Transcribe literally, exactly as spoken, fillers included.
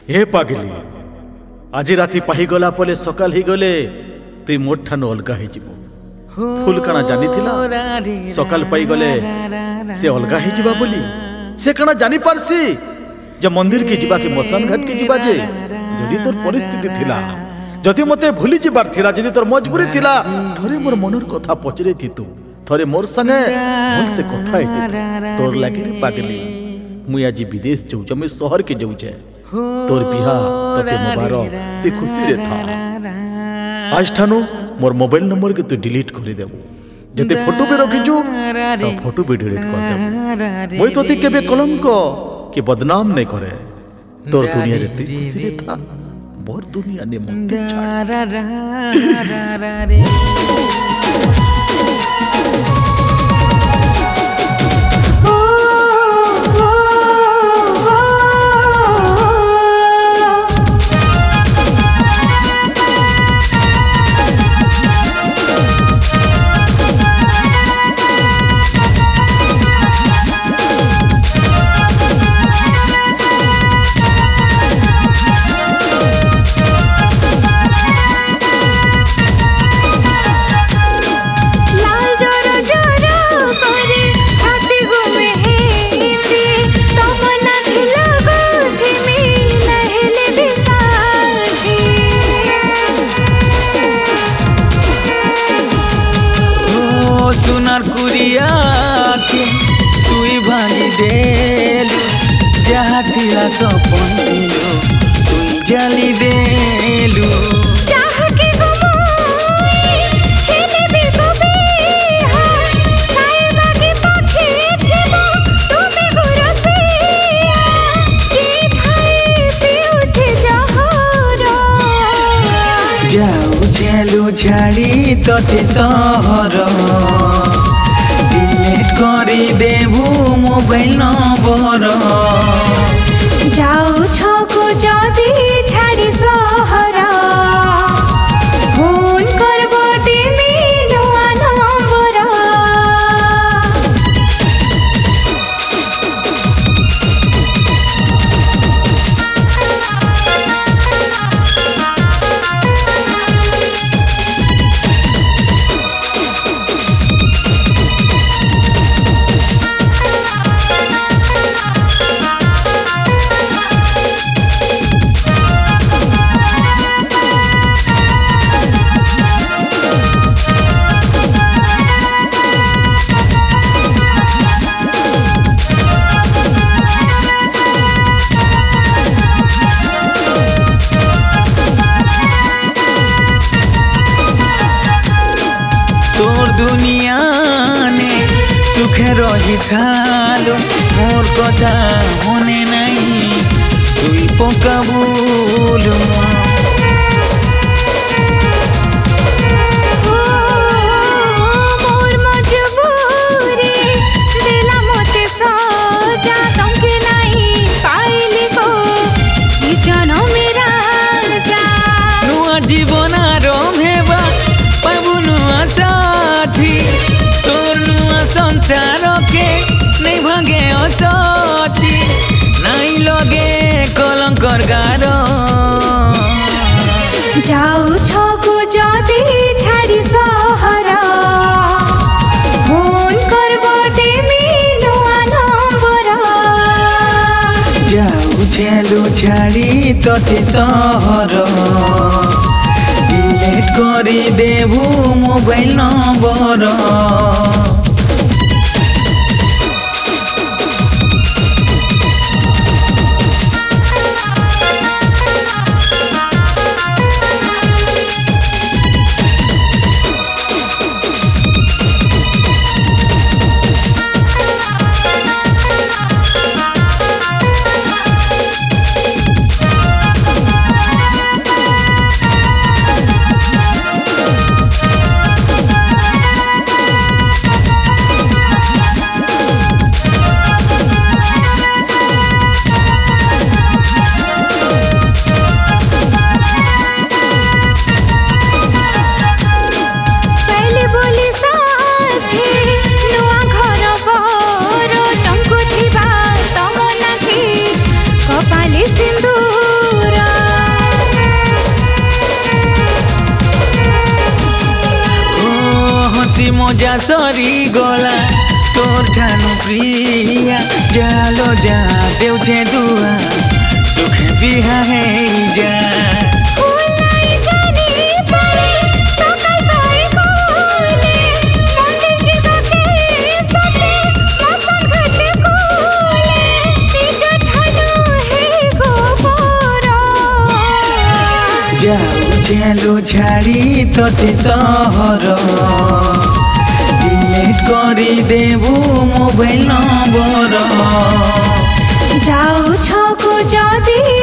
हे पागली आज राति पाहीगला पले सकाल ही गले तुई मोर ठानु अलगा हो जीवु फुल काना जानी थिला सकाल पाई गले से अलगा हो जीवा बोली से काना जानी पारसी जे मंदिर के जीवा के मसान घाट के जीवा जे जदि तोर परिस्थिति थिला जदि मते भूली जीवार थिला जदि तोर मजबूरी थिला थरे मोर मनर कथा पचरे थी तू थरे मोर संगे भल से कथा हेती तोर लागी रे पागली मुई आज विदेश जाऊँ मैं शहर के जाऊँ तोर बिहा तोते मुबारक ते खुशी रे था आज ठानु मोर मोबाइल नंबर के तू डिलीट कर देबू जते फोटो पे रखिजु सब फोटो भी डिलीट कर देबू मोई तोते केबे कलंक के बदनाम नहीं करे तोर दुनिया रे तू खुशी रे था मोर दुनिया ने मत सुनार कुरिया के तुई भांगी देलु जहाँ थिला सपन थिलो तुई जली देलु चाह के गुमाई हेले भी कभी हार छाए बाकी पाखे थिबो तुमे गुरसिया की थाई पिउछे जहरा जाऊ झेलु झाड़ी तोते सहर डिलीट करी देबू मोबाइल नंबर जाऊ छको जदी छाड़ी सहरा फोन करबो तिमी नुआ नंबर तोर दुनिया ने सुखे रही थालो मोर कथा होने नहीं तुई पका बोलू मोर मजबूरी दिला मते सजा तुमके नहीं पाइली को ई जन्म मेरा जा नुआ जीवन रमेबा पाबू नुआ साथी तोर नुआ संसार के नहीं भागे असती नहीं लगे कलंकर गार जाऊ छको जदी छाड़ी सहरा फोन करबो तिमी नुआ नंबर जाऊ झेलु झाड़ी तोते सहर डिलीट करी देबू मोबाइल नंबर मजा सरी गला तोर ठानु प्रिया जालो जा देउछे दुआ सुख बिहा है जा ফুলাই জানি পারে সকাল পাই কোলে মন্দির জীবকে সতে মসন ঘাটে কোলে নিজ ঠানু হে গোবর जाऊ झेलु छाड़ी तोते सहर डिलीट करी देबू मोबाइल नंबर যাও ছকু যদি